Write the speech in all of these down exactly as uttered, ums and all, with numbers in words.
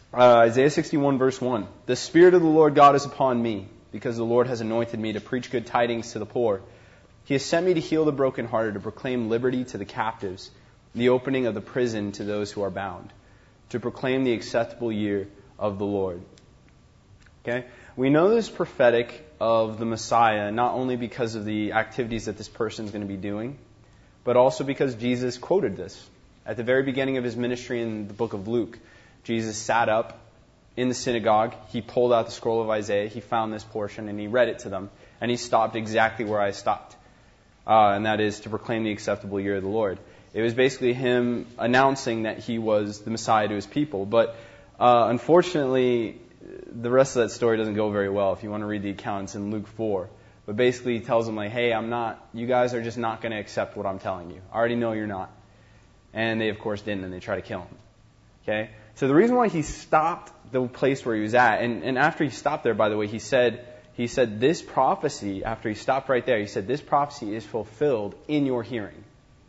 Uh, Isaiah sixty-one verse one. The Spirit of the Lord God is upon me, because the Lord has anointed me to preach good tidings to the poor. He has sent me to heal the brokenhearted, to proclaim liberty to the captives, the opening of the prison to those who are bound, to proclaim the acceptable year of the Lord. Okay? We know this prophetic of the Messiah not only because of the activities that this person is going to be doing, but also because Jesus quoted this. At the very beginning of his ministry in the book of Luke, Jesus sat up in the synagogue, he pulled out the scroll of Isaiah, he found this portion, and he read it to them, and he stopped exactly where I stopped. Uh, and that is to proclaim the acceptable year of the Lord. It was basically him announcing that he was the Messiah to his people. But uh, unfortunately, the rest of that story doesn't go very well if you want to read the accounts in Luke four. But basically he tells them, like, hey, I'm not, you guys are just not going to accept what I'm telling you. I already know you're not. And they, of course, didn't, and they try to kill him. Okay? So the reason why he stopped the place where he was at, and, and after he stopped there, by the way, he said, he said this prophecy, after he stopped right there, he said, this prophecy is fulfilled in your hearing.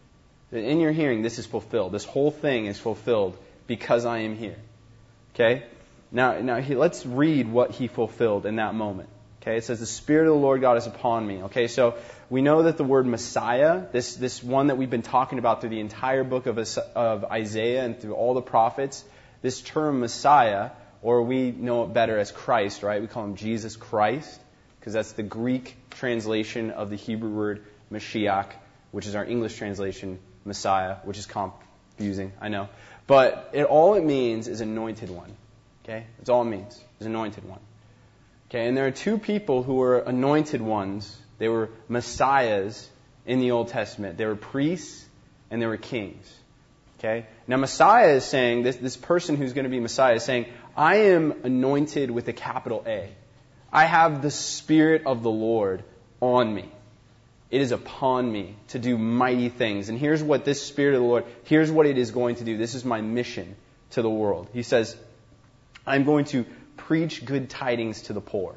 In your hearing, this is fulfilled. This whole thing is fulfilled because I am here. Okay? Now, now he, let's read what he fulfilled in that moment. Okay? It says, the Spirit of the Lord God is upon me. Okay? So we know that the word Messiah, this, this one that we've been talking about through the entire book of, of Isaiah and through all the prophets, this term Messiah, or we know it better as Christ, right? We call him Jesus Christ, because that's the Greek translation of the Hebrew word Mashiach, which is our English translation, Messiah, which is confusing, I know. But it, all it means is anointed one. Okay? That's all it means, is anointed one. Okay, and there are two people who were anointed ones. They were messiahs in the Old Testament. They were priests and they were kings. Okay? Now Messiah is saying, this, this person who's going to be Messiah is saying, I am anointed with a capital A. I have the Spirit of the Lord on me. It is upon me to do mighty things. And here's what this Spirit of the Lord, here's what it is going to do. This is my mission to the world. He says, I'm going to preach good tidings to the poor.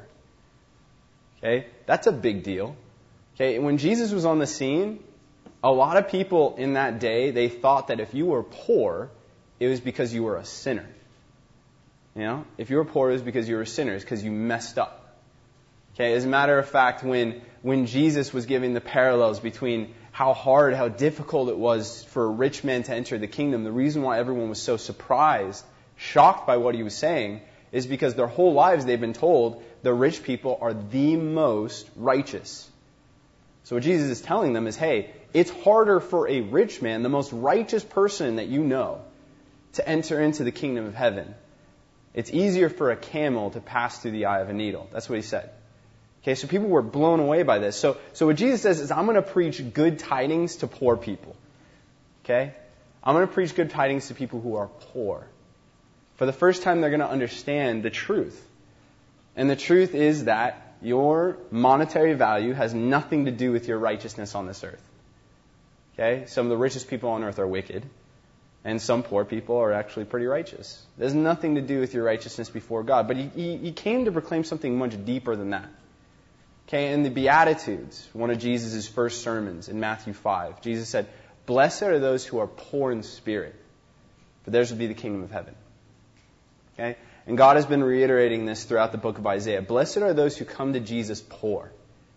Okay? That's a big deal. Okay? When Jesus was on the scene, a lot of people in that day, they thought that if you were poor, it was because you were a sinner. You know? If you were poor, it was because you were a sinner. It's because you messed up. Okay? As a matter of fact, when, when Jesus was giving the parallels between how hard, how difficult it was for a rich man to enter the kingdom, the reason why everyone was so surprised, shocked by what he was saying, is because their whole lives they've been told the rich people are the most righteous. So what Jesus is telling them is, hey, it's harder for a rich man, the most righteous person that you know, to enter into the kingdom of heaven. It's easier for a camel to pass through the eye of a needle. That's what he said. Okay, so people were blown away by this. So, so what Jesus says is, I'm going to preach good tidings to poor people. Okay? I'm going to preach good tidings to people who are poor. For the first time, they're going to understand the truth. And the truth is that your monetary value has nothing to do with your righteousness on this earth. Okay? Some of the richest people on earth are wicked. And some poor people are actually pretty righteous. There's nothing to do with your righteousness before God. But he, he, he came to proclaim something much deeper than that. Okay? In the Beatitudes, one of Jesus' first sermons in Matthew five, Jesus said, blessed are those who are poor in spirit, for theirs will be the kingdom of heaven. Okay? And God has been reiterating this throughout the book of Isaiah. Blessed are those who come to Jesus poor.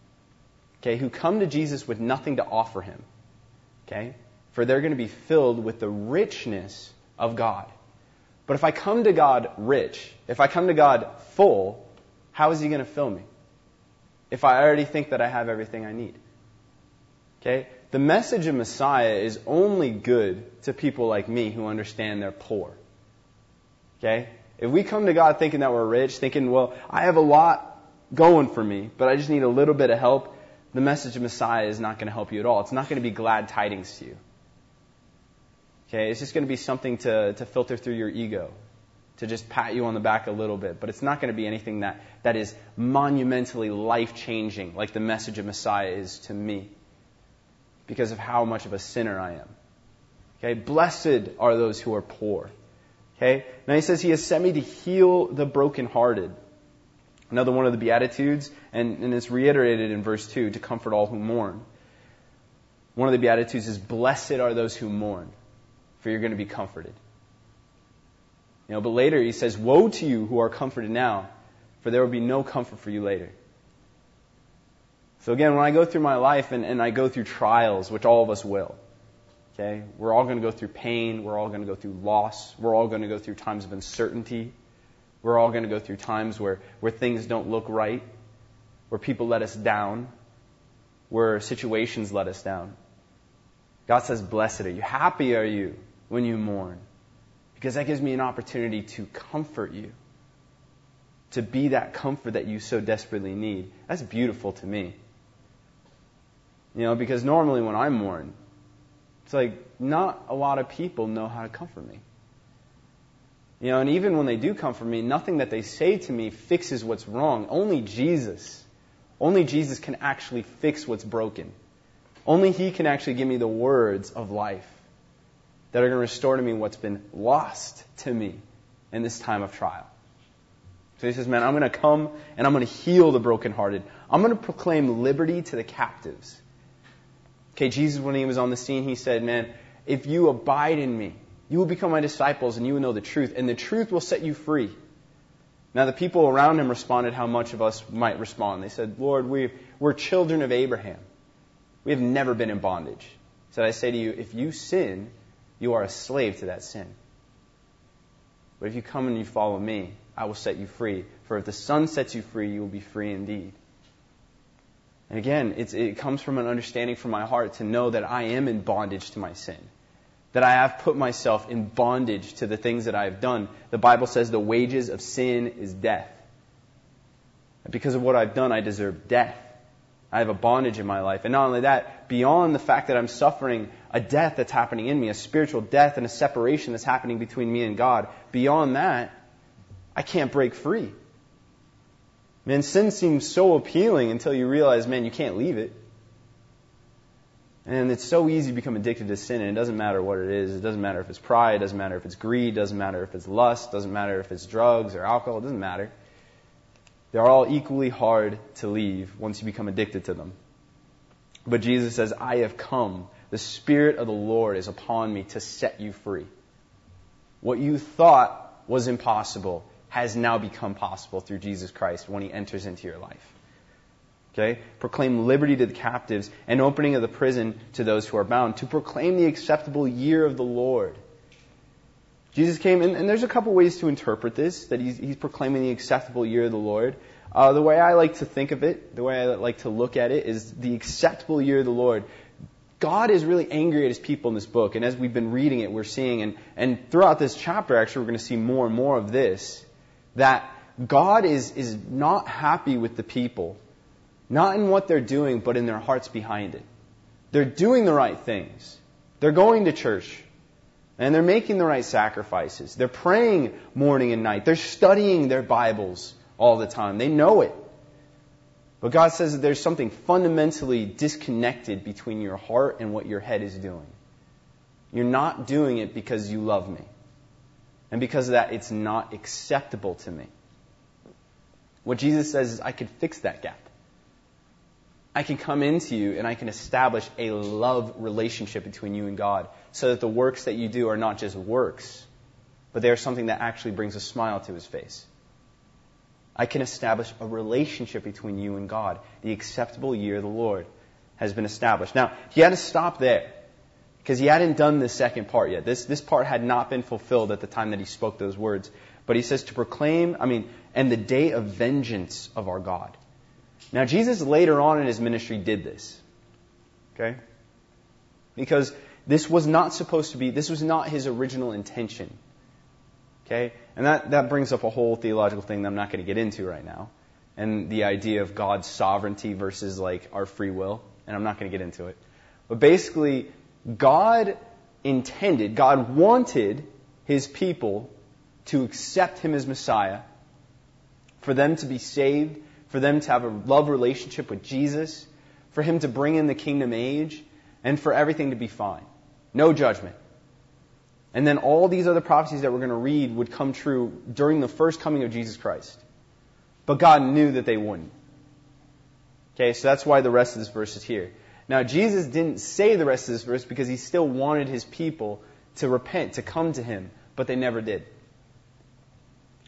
Okay? Who come to Jesus with nothing to offer him. Okay? For they're going to be filled with the richness of God. But if I come to God rich, if I come to God full, how is he going to fill me? If I already think that I have everything I need. Okay? The message of Messiah is only good to people like me who understand they're poor. Okay? If we come to God thinking that we're rich, thinking, well, I have a lot going for me, but I just need a little bit of help, the message of Messiah is not going to help you at all. It's not going to be glad tidings to you. Okay? It's just going to be something to, to filter through your ego, to just pat you on the back a little bit. But it's not going to be anything that, that is monumentally life-changing like the message of Messiah is to me because of how much of a sinner I am. Okay? Blessed are those who are poor. Okay? Now he says he has sent me to heal the brokenhearted. Another one of the Beatitudes, and, and it's reiterated in verse two, to comfort all who mourn. One of the Beatitudes is, blessed are those who mourn, for you're going to be comforted. You know, but later he says, woe to you who are comforted now, for there will be no comfort for you later. So again, when I go through my life and, and I go through trials, which all of us will, okay, we're all going to go through pain, we're all going to go through loss, we're all going to go through times of uncertainty, we're all going to go through times where, where things don't look right, where people let us down, where situations let us down. God says, blessed are you, happy are you when you mourn, because that gives me an opportunity to comfort you, to be that comfort that you so desperately need. That's beautiful to me. You know, because normally when I mourn, it's like not a lot of people know how to comfort me. You know, and even when they do comfort me, nothing that they say to me fixes what's wrong. Only Jesus, only Jesus can actually fix what's broken. Only He can actually give me the words of life that are going to restore to me what's been lost to me in this time of trial. So He says, man, I'm going to come and I'm going to heal the brokenhearted. I'm going to proclaim liberty to the captives. Okay, Jesus, when He was on the scene, He said, man, if you abide in me, you will become my disciples and you will know the truth, and the truth will set you free. Now, the people around Him responded how much of us might respond. They said, Lord, we, we're children of Abraham. We have never been in bondage. He said, I say to you, if you sin, you are a slave to that sin. But if you come and you follow me, I will set you free. For if the Son sets you free, you will be free indeed. And again, it's, it comes from an understanding from my heart to know that I am in bondage to my sin. That I have put myself in bondage to the things that I have done. The Bible says the wages of sin is death. And because of what I've done, I deserve death. I have a bondage in my life. And not only that, beyond the fact that I'm suffering a death that's happening in me, a spiritual death and a separation that's happening between me and God, beyond that, I can't break free. Man, sin seems so appealing until you realize, man, you can't leave it. And it's so easy to become addicted to sin, and it doesn't matter what it is. It doesn't matter if it's pride, it doesn't matter if it's greed, it doesn't matter if it's lust, it doesn't matter if it's drugs or alcohol, it doesn't matter. They're all equally hard to leave once you become addicted to them. But Jesus says, I have come. The Spirit of the Lord is upon me to set you free. What you thought was impossible has now become possible through Jesus Christ when He enters into your life. Okay? Proclaim liberty to the captives and opening of the prison to those who are bound. To proclaim the acceptable year of the Lord. Jesus came, and, and there's a couple ways to interpret this, that he's, he's proclaiming the acceptable year of the Lord. Uh, the way I like to think of it, the way I like to look at it, is the acceptable year of the Lord. God is really angry at His people in this book, and as we've been reading it, we're seeing, and, and throughout this chapter, actually, we're going to see more and more of this, that God is, is not happy with the people, not in what they're doing, but in their hearts behind it. They're doing the right things. They're going to church. And they're making the right sacrifices. They're praying morning and night. They're studying their Bibles all the time. They know it. But God says that there's something fundamentally disconnected between your heart and what your head is doing. You're not doing it because you love me. And because of that, it's not acceptable to me. What Jesus says is, I can fix that gap. I can come into you and I can establish a love relationship between you and God so that the works that you do are not just works, but they are something that actually brings a smile to His face. I can establish a relationship between you and God. The acceptable year of the Lord has been established. Now, He had to stop there because He hadn't done the second part yet. This, this part had not been fulfilled at the time that He spoke those words. But He says to proclaim, I mean, and the day of vengeance of our God. Now, Jesus later on in His ministry did this. Okay? Because this was not supposed to be, this was not His original intention. Okay? And that, that brings up a whole theological thing that I'm not going to get into right now. And the idea of God's sovereignty versus like our free will. And I'm not going to get into it. But basically, God intended, God wanted His people to accept Him as Messiah, for them to be saved, for them to have a love relationship with Jesus, for Him to bring in the kingdom age, and for everything to be fine. No judgment. And then all these other prophecies that we're going to read would come true during the first coming of Jesus Christ. But God knew that they wouldn't. Okay, so that's why the rest of this verse is here. Now, Jesus didn't say the rest of this verse because He still wanted His people to repent, to come to Him, but they never did.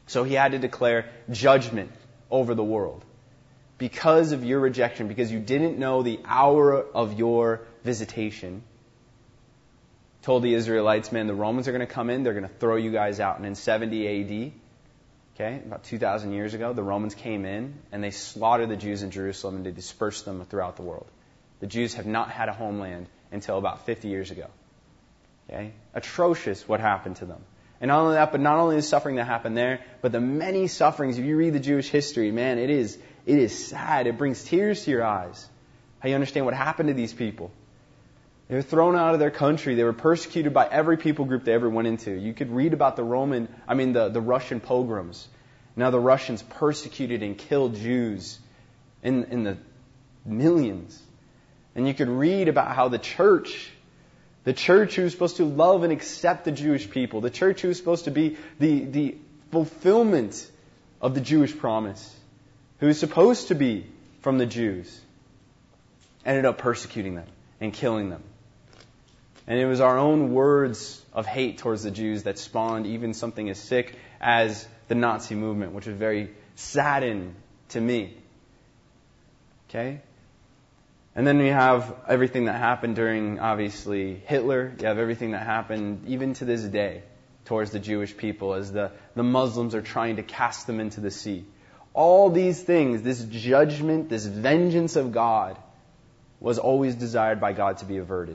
So he had to declare judgment over the world. Because of your rejection, because you didn't know the hour of your visitation, told the Israelites, man, the Romans are going to come in, they're going to throw you guys out. And in seventy A D, okay, about two thousand years ago, the Romans came in and they slaughtered the Jews in Jerusalem and they dispersed them throughout the world. The Jews have not had a homeland until about fifty years ago. Okay? Atrocious what happened to them. And not only that, but not only the suffering that happened there, but the many sufferings. If you read the Jewish history, man, it is it is sad. It brings tears to your eyes. How you understand what happened to these people. They were thrown out of their country. They were persecuted by every people group they ever went into. You could read about the Roman, I mean the, the Russian pogroms. Now the Russians persecuted and killed Jews in, in the millions. And you could read about how the church, the church who was supposed to love and accept the Jewish people, the church who was supposed to be the, the fulfillment of the Jewish promise, who was supposed to be from the Jews, ended up persecuting them and killing them. And it was our own words of hate towards the Jews that spawned even something as sick as the Nazi movement, which was very saddening to me. Okay? And then we have everything that happened during, obviously, Hitler. You have everything that happened even to this day towards the Jewish people as the, the Muslims are trying to cast them into the sea. All these things, this judgment, this vengeance of God, was always desired by God to be averted.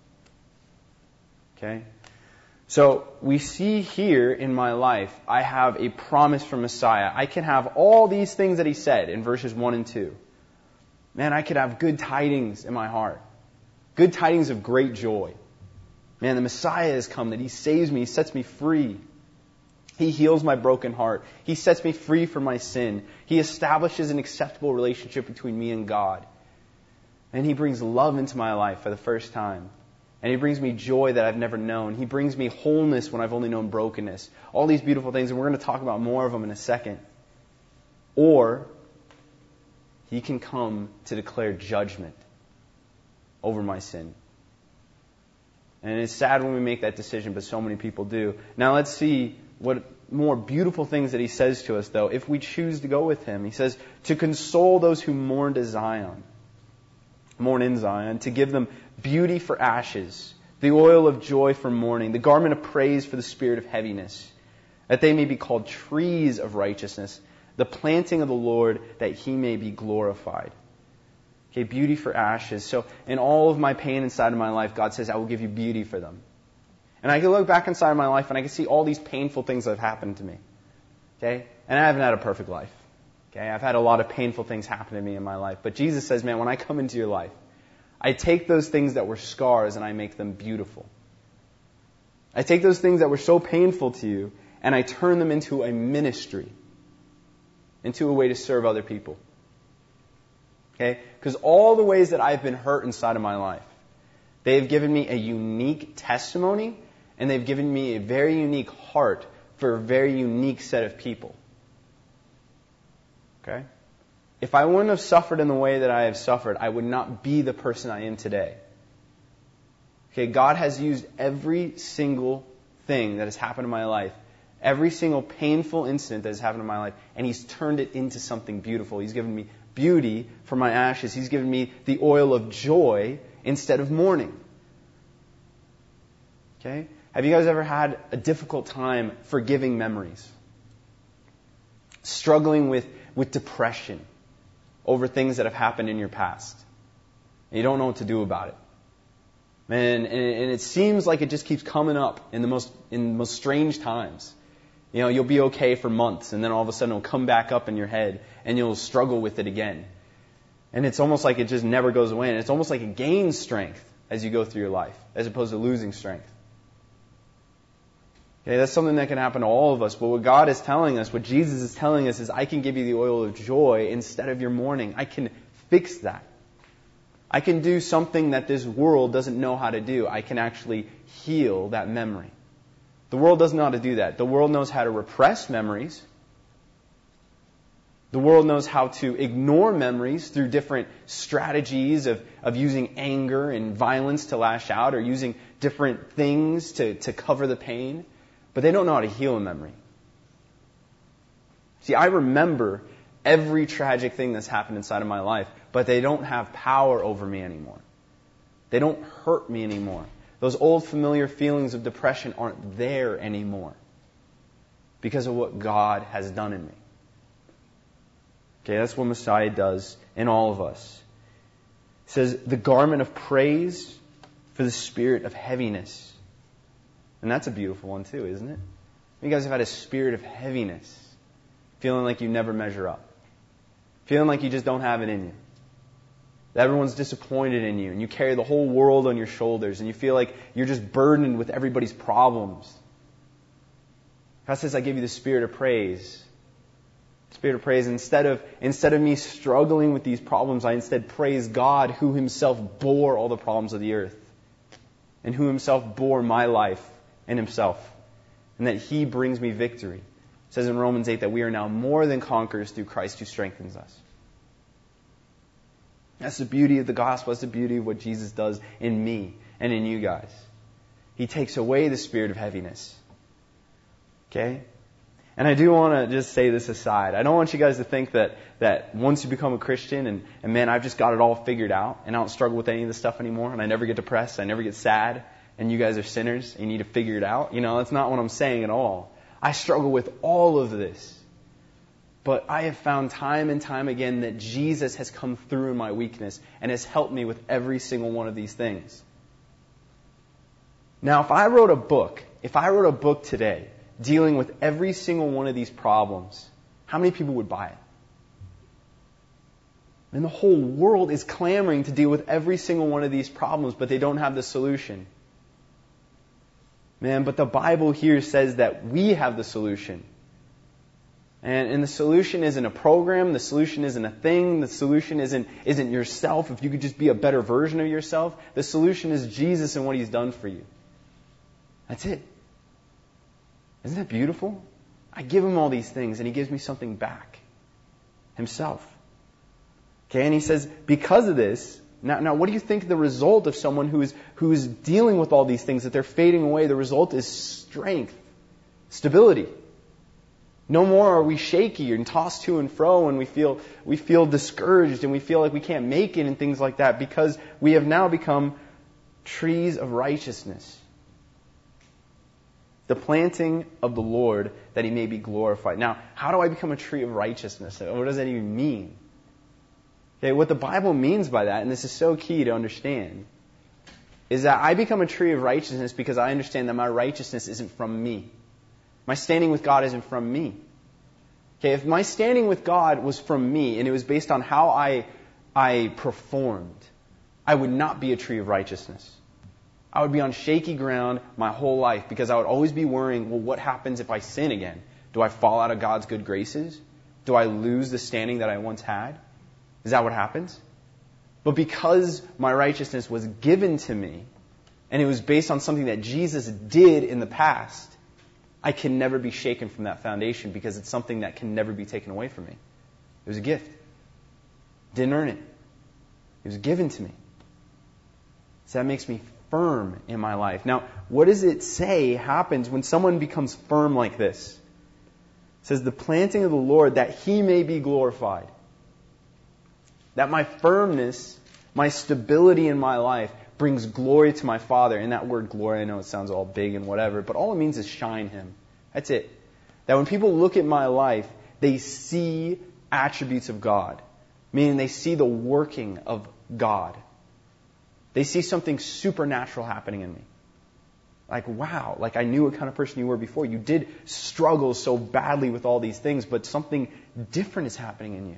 Okay? So we see here in my life, I have a promise from Messiah. I can have all these things that he said in verses one and two. Man, I could have good tidings in my heart. Good tidings of great joy. Man, the Messiah has come, that he saves me, he sets me free. He heals my broken heart. He sets me free from my sin. He establishes an acceptable relationship between me and God. And he brings love into my life for the first time. And he brings me joy that I've never known. He brings me wholeness when I've only known brokenness. All these beautiful things, and we're going to talk about more of them in a second. Or he can come to declare judgment over my sin. And it's sad when we make that decision, but so many people do. Now let's see what more beautiful things that he says to us, though, if we choose to go with him. He says, to console those who mourn to Zion. Mourn in Zion, to give them beauty for ashes, the oil of joy for mourning, the garment of praise for the spirit of heaviness, that they may be called trees of righteousness, the planting of the Lord, that he may be glorified. Okay, beauty for ashes. So in all of my pain inside of my life, God says, I will give you beauty for them. And I can look back inside of my life and I can see all these painful things that have happened to me. Okay? And I haven't had a perfect life. Okay? I've had a lot of painful things happen to me in my life. But Jesus says, man, when I come into your life, I take those things that were scars and I make them beautiful. I take those things that were so painful to you and I turn them into a ministry, into a way to serve other people. Okay? Because all the ways that I've been hurt inside of my life, they have given me a unique testimony and they've given me a very unique heart for a very unique set of people. Okay? If I wouldn't have suffered in the way that I have suffered, I would not be the person I am today. Okay, God has used every single thing that has happened in my life, every single painful incident that has happened in my life, and He's turned it into something beautiful. He's given me beauty for my ashes. He's given me the oil of joy instead of mourning. Okay? Have you guys ever had a difficult time forgiving memories? Struggling with, with depression over things that have happened in your past. And you don't know what to do about it. Man, and, and it seems like it just keeps coming up in the most in the most strange times. You know, you'll be okay for months, and then all of a sudden it'll come back up in your head, and you'll struggle with it again. And it's almost like it just never goes away. And it's almost like it gains strength as you go through your life, as opposed to losing strength. Okay, that's something that can happen to all of us. But what God is telling us, what Jesus is telling us is, I can give you the oil of joy instead of your mourning. I can fix that. I can do something that this world doesn't know how to do. I can actually heal that memory. The world doesn't know how to do that. The world knows how to repress memories. The world knows how to ignore memories through different strategies of, of using anger and violence to lash out, or using different things to, to cover the pain. But they don't know how to heal a memory. See, I remember every tragic thing that's happened inside of my life, but they don't have power over me anymore. They don't hurt me anymore. Those old familiar feelings of depression aren't there anymore because of what God has done in me. Okay, that's what Messiah does in all of us. It says, the garment of praise for the spirit of heaviness. And that's a beautiful one too, isn't it? You guys have had a spirit of heaviness, feeling like you never measure up, feeling like you just don't have it in you, that everyone's disappointed in you, and you carry the whole world on your shoulders, and you feel like you're just burdened with everybody's problems. God says, I give you the spirit of praise. Spirit of praise. Instead of, instead of me struggling with these problems, I instead praise God who himself bore all the problems of the earth, and who himself bore my life and himself, and that he brings me victory. It says in Romans eight that we are now more than conquerors through Christ who strengthens us. That's the beauty of the gospel. That's the beauty of what Jesus does in me and in you guys. He takes away the spirit of heaviness. Okay? And I do want to just say this aside. I don't want you guys to think that, that once you become a Christian and, and man, I've just got it all figured out and I don't struggle with any of this stuff anymore and I never get depressed, I never get sad, and you guys are sinners and you need to figure it out. You know, that's not what I'm saying at all. I struggle with all of this. But I have found time and time again that Jesus has come through in my weakness and has helped me with every single one of these things. Now, if I wrote a book, if I wrote a book today dealing with every single one of these problems, how many people would buy it? And the whole world is clamoring to deal with every single one of these problems, but they don't have the solution. Man, but the Bible here says that we have the solution. And, and the solution isn't a program. The solution isn't a thing. The solution isn't, isn't yourself. If you could just be a better version of yourself. The solution is Jesus and what He's done for you. That's it. Isn't that beautiful? I give Him all these things and He gives me something back. Himself. Okay, and He says, because of this, now, now what do you think the result of someone who is, who is dealing with all these things, that they're fading away? The result is strength. Stability. No more are we shaky and tossed to and fro and we feel we feel discouraged and we feel like we can't make it and things like that, because we have now become trees of righteousness. The planting of the Lord that He may be glorified. Now, how do I become a tree of righteousness? What does that even mean? Okay, what the Bible means by that, and this is so key to understand, is that I become a tree of righteousness because I understand that my righteousness isn't from me. My standing with God isn't from me. Okay, if my standing with God was from me and it was based on how I I performed, I would not be a tree of righteousness. I would be on shaky ground my whole life because I would always be worrying, well, what happens if I sin again? Do I fall out of God's good graces? Do I lose the standing that I once had? Is that what happens? But because my righteousness was given to me and it was based on something that Jesus did in the past, I can never be shaken from that foundation because it's something that can never be taken away from me. It was a gift. Didn't earn it. It was given to me. So that makes me firm in my life. Now, what does it say happens when someone becomes firm like this? It says, the planting of the Lord that He may be glorified. That my firmness, my stability in my life brings glory to my Father. And that word glory, I know it sounds all big and whatever, but all it means is shine Him. That's it. That when people look at my life, they see attributes of God. Meaning they see the working of God. They see something supernatural happening in me. Like, wow, like I knew what kind of person you were before. You did struggle so badly with all these things, but something different is happening in you.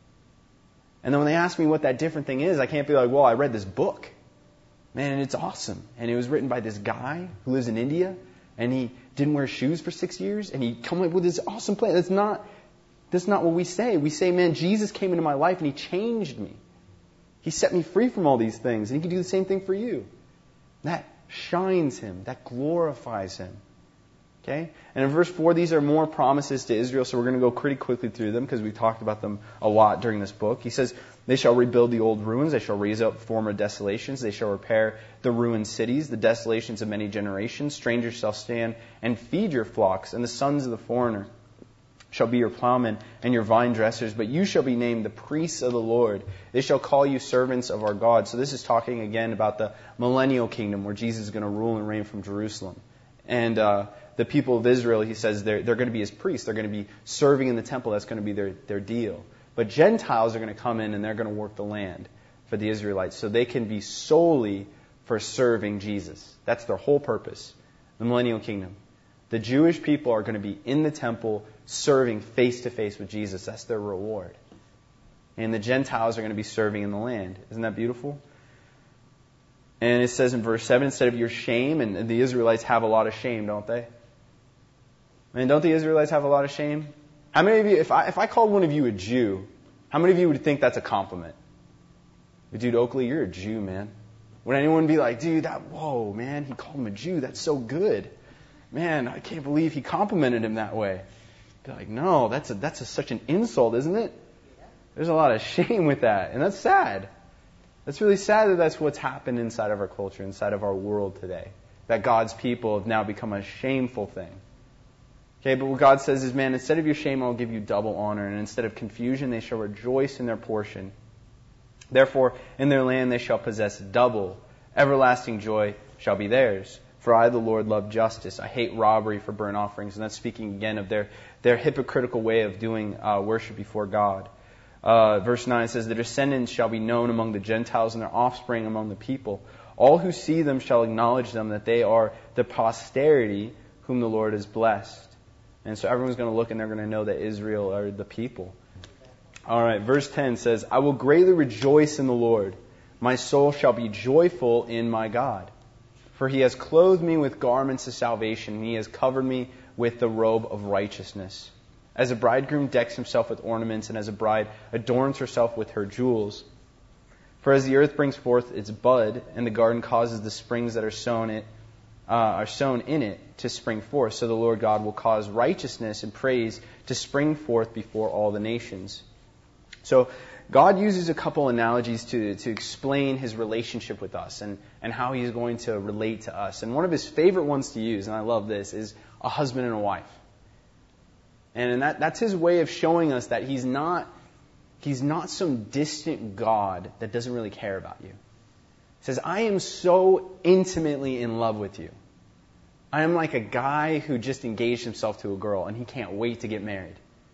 And then when they ask me what that different thing is, I can't be like, well, I read this book. Man, and it's awesome. And it was written by this guy who lives in India, and he didn't wear shoes for six years, and he came up with this awesome plan. That's not, that's not what we say. We say, man, Jesus came into my life and He changed me. He set me free from all these things, and He can do the same thing for you. That shines Him. That glorifies Him. Okay? And in verse four, these are more promises to Israel, so we're going to go pretty quickly through them because we talked about them a lot during this book. He says, they shall rebuild the old ruins. They shall raise up former desolations. They shall repair the ruined cities, the desolations of many generations. Strangers shall stand and feed your flocks, and the sons of the foreigner shall be your plowmen and your vine dressers, but you shall be named the priests of the Lord. They shall call you servants of our God. So this is talking again about the millennial kingdom where Jesus is going to rule and reign from Jerusalem. And uh, the people of Israel, he says, they're, they're going to be his priests. They're going to be serving in the temple. That's going to be their, their deal. But Gentiles are going to come in and they're going to work the land for the Israelites. So they can be solely for serving Jesus. That's their whole purpose. The millennial kingdom. The Jewish people are going to be in the temple serving face to face with Jesus. That's their reward. And the Gentiles are going to be serving in the land. Isn't that beautiful? And it says in verse seven, instead of your shame, and the Israelites have a lot of shame, don't they? I mean, don't the Israelites have a lot of shame? How many of you, if I, if I called one of you a Jew, how many of you would think that's a compliment? Dude, Oakley, you're a Jew, man. Would anyone be like, dude, that, whoa, man, he called him a Jew. That's so good. Man, I can't believe he complimented him that way. Be like, no, that's a, that's a, such an insult, isn't it? There's a lot of shame with that, and that's sad. That's really sad that that's what's happened inside of our culture, inside of our world today. That God's people have now become a shameful thing. Okay, but what God says is, man, instead of your shame, I'll give you double honor, and instead of confusion, they shall rejoice in their portion. Therefore, in their land they shall possess double. Everlasting joy shall be theirs. For I, the Lord, love justice. I hate robbery for burnt offerings. And that's speaking again of their, their hypocritical way of doing uh, worship before God. Uh, verse nine says, their descendants shall be known among the Gentiles and their offspring among the people. All who see them shall acknowledge them that they are the posterity whom the Lord has blessed. And so everyone's going to look and they're going to know that Israel are the people. All right, verse ten says, I will greatly rejoice in the Lord. My soul shall be joyful in my God. For he has clothed me with garments of salvation, and he has covered me with the robe of righteousness. As a bridegroom decks himself with ornaments, and as a bride adorns herself with her jewels. For as the earth brings forth its bud, and the garden causes the springs that are sown it, uh, are sown in it to spring forth, so the Lord God will cause righteousness and praise to spring forth before all the nations. So God uses a couple analogies to, to explain his relationship with us and, and how he's going to relate to us. And one of his favorite ones to use, and I love this, is a husband and a wife. And that, that's his way of showing us that he's not, he's not some distant God that doesn't really care about you. He says, I am so intimately in love with you. I am like a guy who just engaged himself to a girl and he can't wait to get married.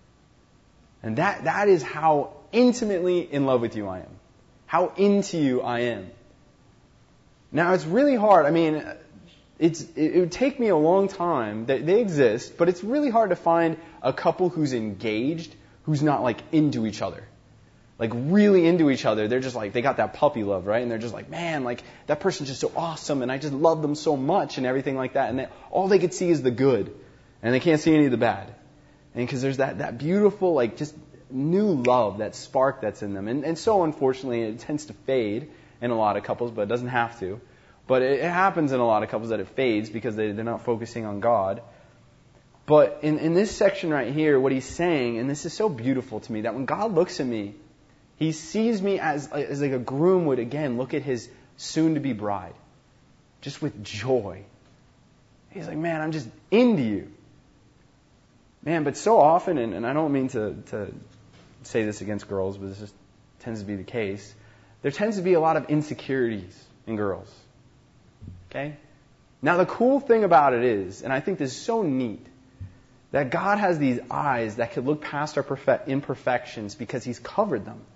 And that, that is how intimately in love with you I am. How into you I am. Now, it's really hard. I mean, it's, it, it would take me a long time. They, they exist, but it's really hard to find a couple who's engaged, who's not like into each other. Like really into each other. They're just like, they got that puppy love, right? And they're just like, man, like that person's just so awesome and I just love them so much and everything like that. And they, all they could see is the good. And they can't see any of the bad. And because there's that, that beautiful, like just new love, that spark that's in them. And, and so unfortunately it tends to fade in a lot of couples, but it doesn't have to. But it, it happens in a lot of couples that it fades because they, they're not focusing on God. But in, in this section right here, what he's saying, and this is so beautiful to me, that when God looks at me, he sees me as, as like a groom would, again, look at his soon-to-be bride. Just with joy. He's like, man, I'm just into you. Man, but so often, and, and I don't mean to, to say this against girls, but this just tends to be the case, there tends to be a lot of insecurities in girls. Okay? Now, the cool thing about it is, and I think this is so neat, that God has these eyes that could look past our perfect imperfections because he's covered them.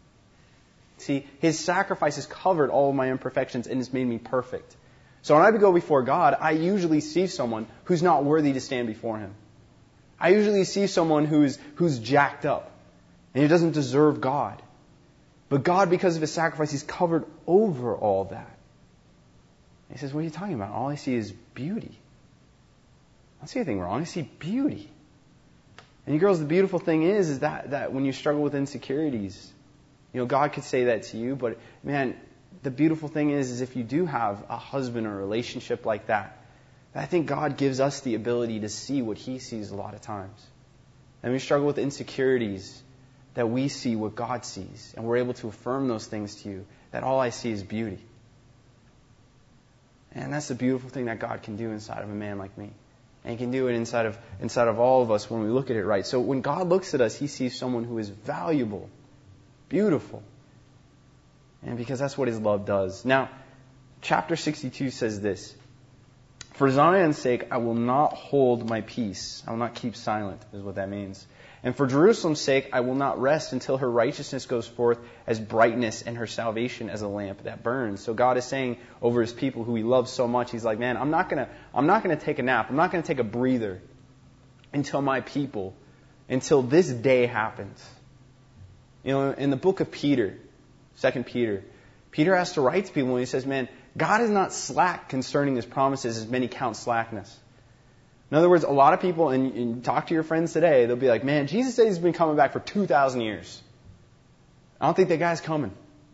See, his sacrifice has covered all of my imperfections and has made me perfect. So when I go before God, I usually see someone who's not worthy to stand before him. I usually see someone who's who's jacked up and who doesn't deserve God. But God, because of his sacrifice, he's covered over all that. And he says, what are you talking about? All I see is beauty. I don't see anything wrong. I see beauty. And you girls, the beautiful thing is, is that, that when you struggle with insecurities, you know, God could say that to you, but man, the beautiful thing is, is if you do have a husband or a relationship like that, I think God gives us the ability to see what he sees a lot of times. And we struggle with insecurities, that we see what God sees, and we're able to affirm those things to you, that all I see is beauty. And that's the beautiful thing that God can do inside of a man like me. And He can do it inside of inside of all of us when we look at it right. So when God looks at us, He sees someone who is valuable, beautiful. And because that's what His love does. Now, chapter sixty-two says this. For Zion's sake, I will not hold my peace. I will not keep silent, is what that means. And for Jerusalem's sake, I will not rest until her righteousness goes forth as brightness and her salvation as a lamp that burns. So God is saying over His people who He loves so much, He's like, man, I'm not gonna, I'm not gonna take a nap. I'm not gonna take a breather until my people, until this day happens. You know, in the book of Peter, Second Peter, Peter has to write to people and he says, man, God is not slack concerning His promises as many count slackness. In other words, a lot of people, and, and talk to your friends today, they'll be like, man, Jesus said He's been coming back for two thousand years. I don't think that guy's coming.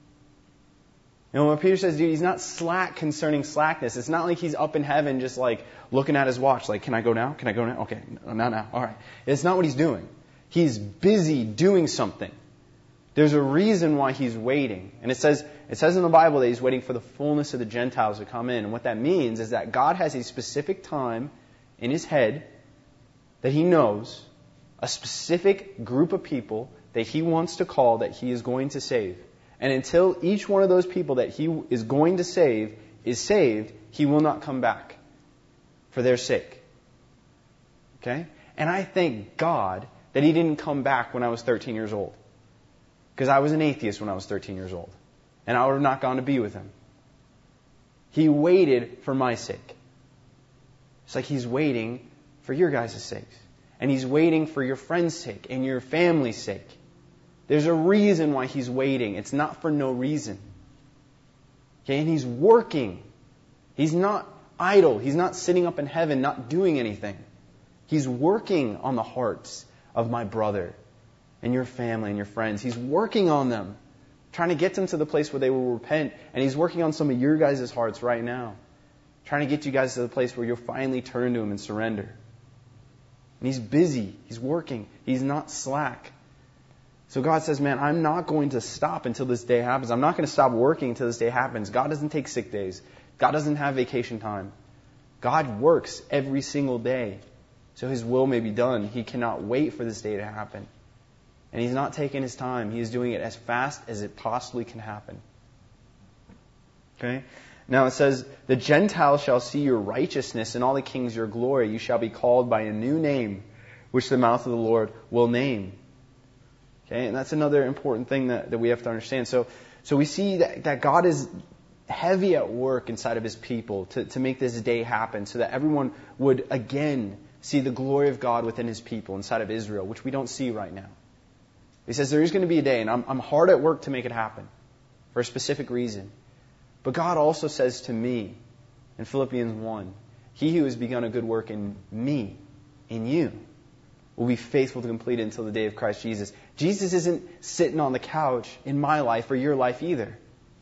You know, when Peter says, dude, He's not slack concerning slackness. It's not like He's up in heaven just like looking at His watch, like, can I go now? Can I go now? Okay, not now. All right. It's not what He's doing. He's busy doing something. There's a reason why He's waiting. And it says, it says in the Bible that He's waiting for the fullness of the Gentiles to come in. And what that means is that God has a specific time in His head that He knows, a specific group of people that He wants to call, that He is going to save. And until each one of those people that He is going to save is saved, He will not come back for their sake. Okay? And I thank God that He didn't come back when I was thirteen years old. Because I was an atheist when I was thirteen years old. And I would have not gone to be with Him. He waited for my sake. It's like He's waiting for your guys' sakes. And He's waiting for your friend's sake and your family's sake. There's a reason why He's waiting. It's not for no reason. Okay, and He's working. He's not idle. He's not sitting up in heaven not doing anything. He's working on the hearts of my brother and your family and your friends. He's working on them, trying to get them to the place where they will repent. And He's working on some of your guys' hearts right now, trying to get you guys to the place where you'll finally turn to Him and surrender. And He's busy. He's working. He's not slack. So God says, man, I'm not going to stop until this day happens. I'm not going to stop working until this day happens. God doesn't take sick days. God doesn't have vacation time. God works every single day so His will may be done. He cannot wait for this day to happen. And He's not taking His time. He is doing it as fast as it possibly can happen. Okay? Now it says, the Gentiles shall see your righteousness and all the kings your glory. You shall be called by a new name, which the mouth of the Lord will name. Okay? And that's another important thing that, that we have to understand. So, so we see that, that God is heavy at work inside of His people to, to make this day happen so that everyone would again see the glory of God within His people inside of Israel, which we don't see right now. He says there is going to be a day, and I'm, I'm hard at work to make it happen for a specific reason. But God also says to me in Philippians one, He who has begun a good work in me, in you, will be faithful to complete it until the day of Christ Jesus. Jesus isn't sitting on the couch in my life or your life either.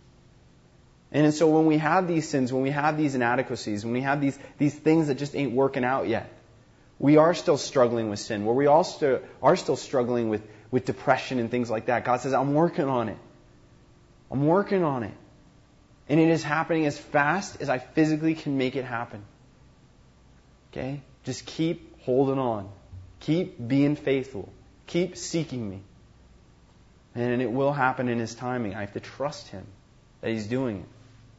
And so when we have these sins, when we have these inadequacies, when we have these, these things that just ain't working out yet, we are still struggling with sin, where we all still are still struggling with, with depression and things like that. God says, I'm working on it. I'm working on it. And it is happening as fast as I physically can make it happen. Okay? Just keep holding on. Keep being faithful. Keep seeking me. And it will happen in His timing. I have to trust Him that He's doing it.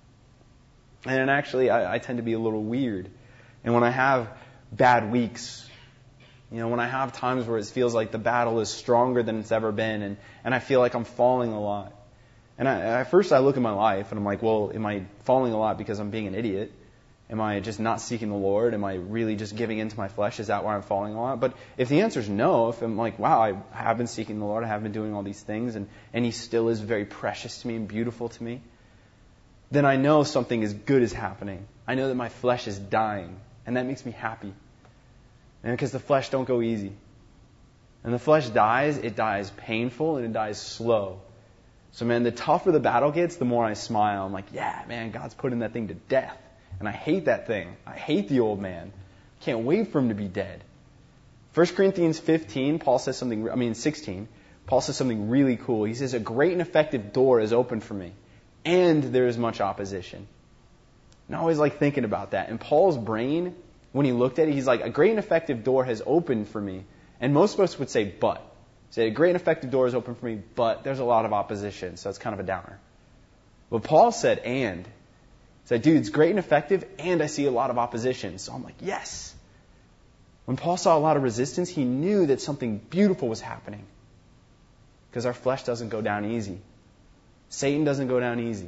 And actually, I, I tend to be a little weird. And when I have bad weeks, you know, when I have times where it feels like the battle is stronger than it's ever been, and, and I feel like I'm falling a lot. And I, at first I look at my life and I'm like, well, am I falling a lot because I'm being an idiot? Am I just not seeking the Lord? Am I really just giving into my flesh? Is that why I'm falling a lot? But if the answer is no, if I'm like, wow, I have been seeking the Lord, I have been doing all these things, and, and He still is very precious to me and beautiful to me, then I know something as good is happening. I know that my flesh is dying, and that makes me happy. And because the flesh don't go easy. And the flesh dies, it dies painful and it dies slow. So man, the tougher the battle gets, the more I smile. I'm like, yeah, man, God's putting that thing to death. And I hate that thing. I hate the old man. Can't wait for him to be dead. First Corinthians fifteen, Paul says something, I mean sixteen, Paul says something really cool. He says, a great and effective door is open for me, and there is much opposition. And I always like thinking about that. In Paul's brain, when he looked at it, he's like, a great and effective door has opened for me. And most of us would say, but. Say, a great and effective door is open for me, but there's a lot of opposition, so it's kind of a downer. But Paul said, and. He said, dude, it's great and effective, and I see a lot of opposition. So I'm like, yes. When Paul saw a lot of resistance, he knew that something beautiful was happening. Because our flesh doesn't go down easy. Satan doesn't go down easy.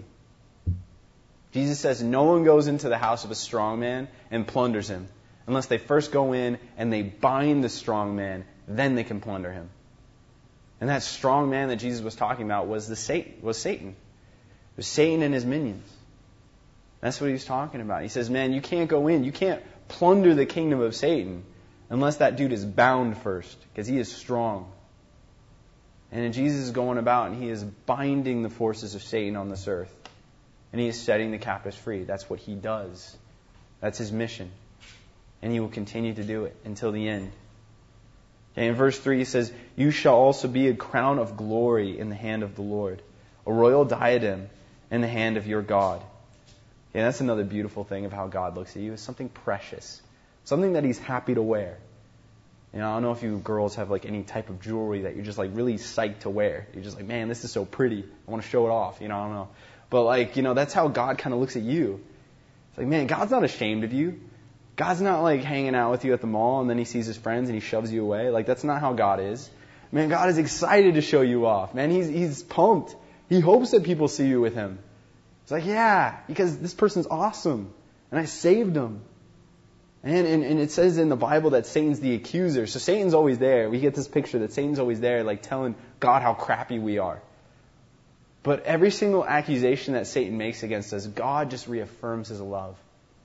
Jesus says no one goes into the house of a strong man and plunders him unless they first go in and they bind the strong man, then they can plunder him. And that strong man that Jesus was talking about was the Satan, was Satan. It was Satan and his minions. That's what he was talking about. He says, man, you can't go in. You can't plunder the kingdom of Satan unless that dude is bound first, because he is strong. And Jesus is going about and he is binding the forces of Satan on this earth. And he is setting the captives free. That's what he does. That's his mission. And he will continue to do it until the end. Okay, in verse three he says, you shall also be a crown of glory in the hand of the Lord, a royal diadem in the hand of your God. Okay, that's another beautiful thing of how God looks at you. It's something precious. Something that he's happy to wear. You know, I don't know if you girls have like any type of jewelry that you're just like really psyched to wear. You're just like, man, this is so pretty. I want to show it off. You know, I don't know. But like, you know, that's how God kind of looks at you. It's like, man, God's not ashamed of you. God's not like hanging out with you at the mall and then he sees his friends and he shoves you away. Like, that's not how God is. Man, God is excited to show you off. Man, he's he's pumped. He hopes that people see you with him. It's like, yeah, because this person's awesome. And I saved him. And, and, and it says in the Bible that Satan's the accuser. So Satan's always there. We get this picture that Satan's always there, like telling God how crappy we are. But every single accusation that Satan makes against us, God just reaffirms his love.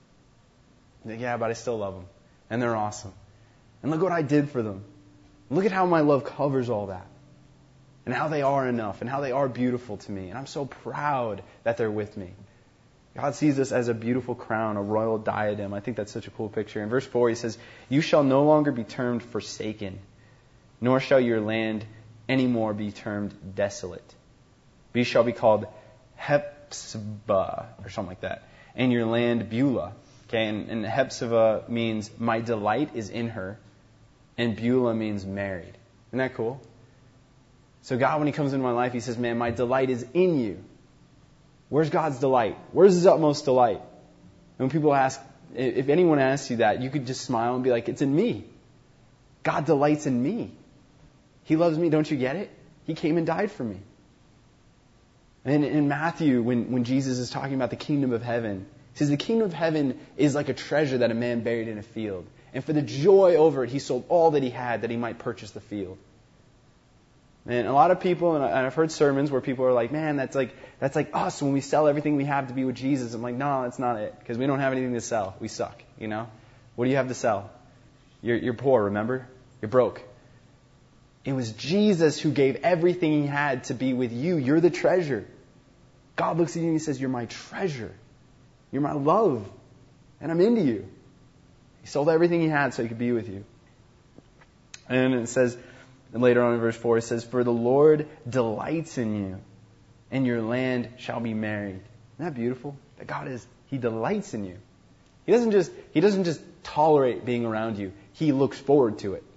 Like, yeah, but I still love them. And they're awesome. And look what I did for them. Look at how my love covers all that. And how they are enough. And how they are beautiful to me. And I'm so proud that they're with me. God sees us as a beautiful crown, a royal diadem. I think that's such a cool picture. In verse four he says, you shall no longer be termed forsaken, nor shall your land anymore be termed desolate. But you shall be called Hephzibah, or something like that. And your land Beulah. Okay, and, and Hephzibah means my delight is in her. And Beulah means married. Isn't that cool? So God, when he comes into my life, he says, man, my delight is in you. Where's God's delight? Where's his utmost delight? And when people ask, if anyone asks you that, you could just smile and be like, it's in me. God delights in me. He loves me. Don't you get it? He came and died for me. And in Matthew, when, when Jesus is talking about the kingdom of heaven, he says the kingdom of heaven is like a treasure that a man buried in a field. And for the joy over it, he sold all that he had that he might purchase the field. And a lot of people, and I've heard sermons where people are like, man, that's like that's like us when we sell everything we have to be with Jesus. I'm like, no, that's not it. Because we don't have anything to sell. We suck, you know? What do you have to sell? You're, you're poor, remember? You're broke. It was Jesus who gave everything he had to be with you. You're the treasure. God looks at you and he says, you're my treasure. You're my love. And I'm into you. He sold everything he had so he could be with you. And it says, and later on in verse four, it says, for the Lord delights in you, and your land shall be married. Isn't that beautiful? That God is, he delights in you. He doesn't just, he doesn't just tolerate being around you. He looks forward to it.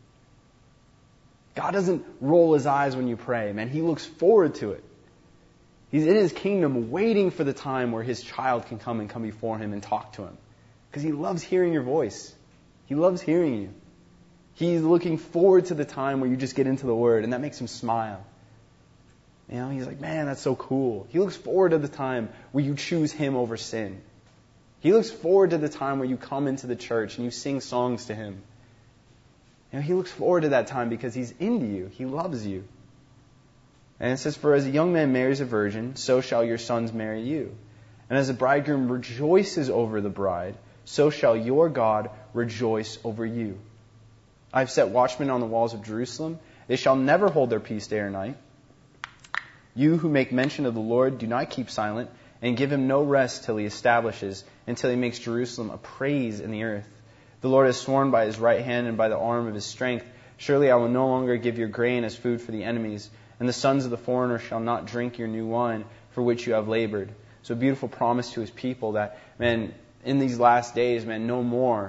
God doesn't roll his eyes when you pray, man. He looks forward to it. He's in his kingdom waiting for the time where his child can come and come before him and talk to him. Because he loves hearing your voice. He loves hearing you. He's looking forward to the time where you just get into the Word, and that makes him smile. You know, he's like, man, that's so cool. He looks forward to the time where you choose him over sin. He looks forward to the time where you come into the church and you sing songs to him. You know, he looks forward to that time because he's into you. He loves you. And it says, for as a young man marries a virgin, so shall your sons marry you. And as a bridegroom rejoices over the bride, so shall your God rejoice over you. I have set watchmen on the walls of Jerusalem. They shall never hold their peace day or night. You who make mention of the Lord, do not keep silent, and give him no rest till he establishes, until he makes Jerusalem a praise in the earth. The Lord has sworn by his right hand and by the arm of his strength, surely I will no longer give your grain as food for the enemies, and the sons of the foreigner shall not drink your new wine, for which you have labored. So a beautiful promise to his people that, man, in these last days, man, no more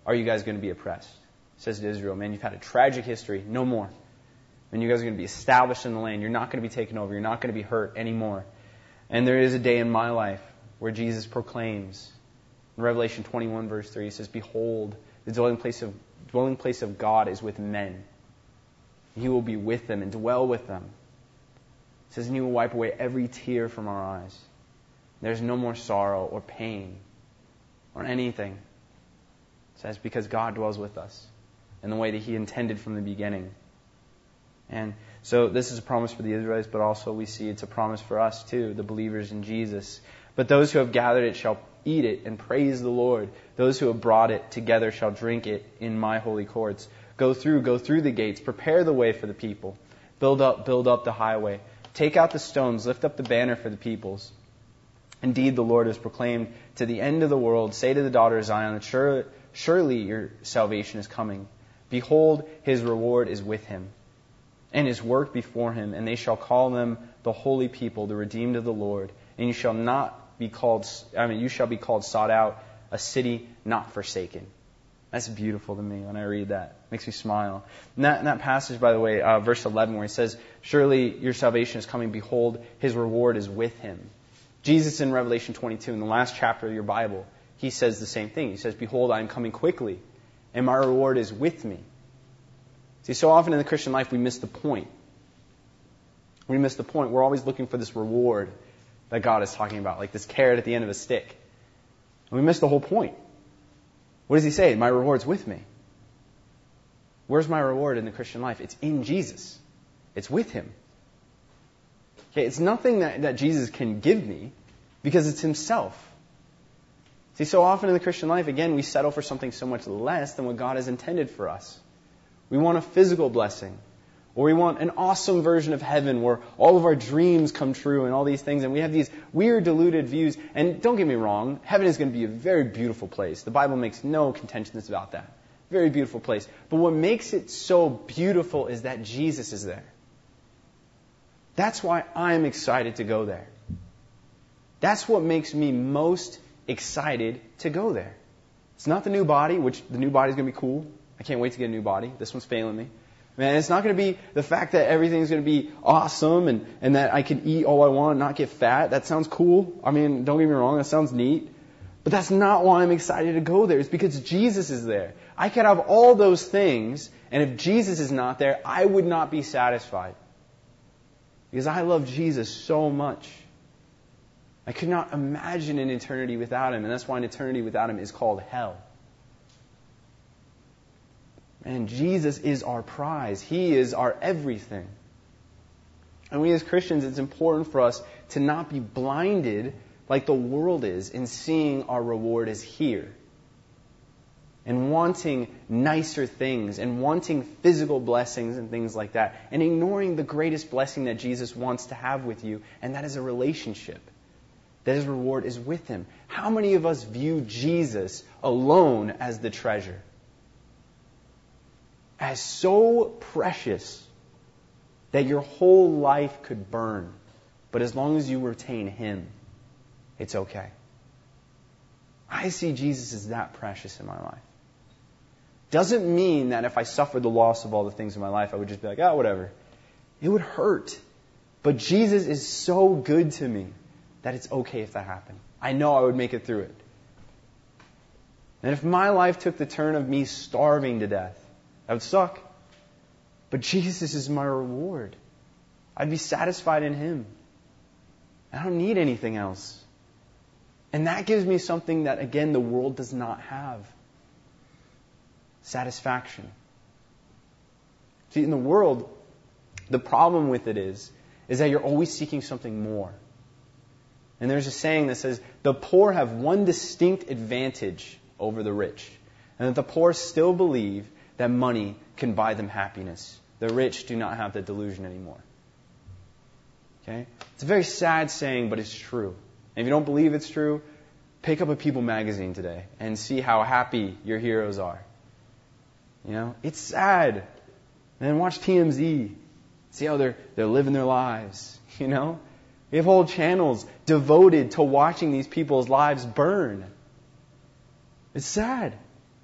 are you guys going to be oppressed? He says to Israel, man, you've had a tragic history. No more. And you guys are going to be established in the land. You're not going to be taken over. You're not going to be hurt anymore. And there is a day in my life where Jesus proclaims, in Revelation twenty-one, verse three, he says, behold, the dwelling place of, dwelling place of God is with men. He will be with them and dwell with them. It says, and He will wipe away every tear from our eyes. There's no more sorrow or pain or anything. It says, because God dwells with us in the way that He intended from the beginning. And so this is a promise for the Israelites, but also we see it's a promise for us too, the believers in Jesus. But those who have gathered it shall eat it and praise the Lord. Those who have brought it together shall drink it in my holy courts. Go through, go through the gates, prepare the way for the people. Build up, build up the highway. Take out the stones, lift up the banner for the peoples. Indeed, the Lord has proclaimed to the end of the world, say to the daughter of Zion, that sure, surely your salvation is coming. Behold, His reward is with Him, and His work before Him, and they shall call them the holy people, the redeemed of the Lord. And you shall not be called, I mean, you shall be called sought out, a city not forsaken. That's beautiful to me when I read that. It makes me smile. And that, and that passage, by the way, uh, verse eleven, where He says, surely your salvation is coming, behold, His reward is with Him. Jesus in Revelation twenty-two, in the last chapter of your Bible, He says the same thing. He says, behold, I am coming quickly, and my reward is with me. See, so often in the Christian life, we miss the point. We miss the point. We're always looking for this reward that God is talking about, like this carrot at the end of a stick. And we miss the whole point. What does He say? My reward's with me. Where's my reward in the Christian life? It's in Jesus. It's with Him. Okay, it's nothing that, that Jesus can give me because it's Himself. See, so often in the Christian life, again, we settle for something so much less than what God has intended for us. We want a physical blessing. Or we want an awesome version of heaven where all of our dreams come true and all these things. And we have these weird, deluded views. And don't get me wrong, heaven is going to be a very beautiful place. The Bible makes no contentions about that. Very beautiful place. But what makes it so beautiful is that Jesus is there. That's why I'm excited to go there. That's what makes me most excited to go there. It's not the new body, which the new body is going to be cool. I can't wait to get a new body. This one's failing me. Man, it's not going to be the fact that everything's going to be awesome and, and that I can eat all I want and not get fat. That sounds cool. I mean, don't get me wrong, that sounds neat. But that's not why I'm excited to go there. It's because Jesus is there. I could have all those things, and if Jesus is not there, I would not be satisfied. Because I love Jesus so much. I could not imagine an eternity without Him, and that's why an eternity without Him is called hell. And Jesus is our prize. He is our everything. And we as Christians, it's important for us to not be blinded like the world is in seeing our reward is here. And wanting nicer things and wanting physical blessings and things like that. And ignoring the greatest blessing that Jesus wants to have with you, and that is a relationship. That His reward is with Him. How many of us view Jesus alone as the treasure? As so precious that your whole life could burn. But as long as you retain Him, it's okay. I see Jesus as that precious in my life. Doesn't mean that if I suffered the loss of all the things in my life, I would just be like, oh, whatever. It would hurt. But Jesus is so good to me that it's okay if that happened. I know I would make it through it. And if my life took the turn of me starving to death, that would suck. But Jesus is my reward. I'd be satisfied in Him. I don't need anything else. And that gives me something that, again, the world does not have. Satisfaction. See, in the world, the problem with it is, is that you're always seeking something more. And there's a saying that says, the poor have one distinct advantage over the rich. And that the poor still believe that money can buy them happiness. The rich do not have that delusion anymore. Okay? It's a very sad saying, but it's true. And if you don't believe it's true, pick up a People magazine today and see how happy your heroes are. You know? It's sad. And then watch T M Z. See how they're they're living their lives. You know? We have whole channels devoted to watching these people's lives burn. It's sad.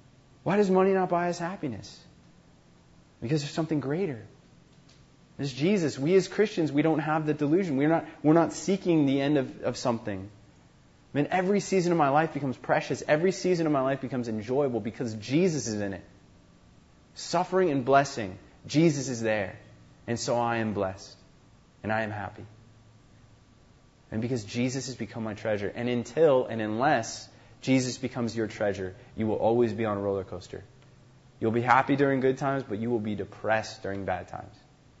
Why does money not buy us happiness? Because there's something greater. There's Jesus. We as Christians, we don't have the delusion. We're not, we're not seeking the end of, of something. I mean, every season of my life becomes precious. Every season of my life becomes enjoyable because Jesus is in it. Suffering and blessing, Jesus is there. And so I am blessed. And I am happy. And because Jesus has become my treasure. And until and unless Jesus becomes your treasure, you will always be on a roller coaster. You'll be happy during good times, but you will be depressed during bad times.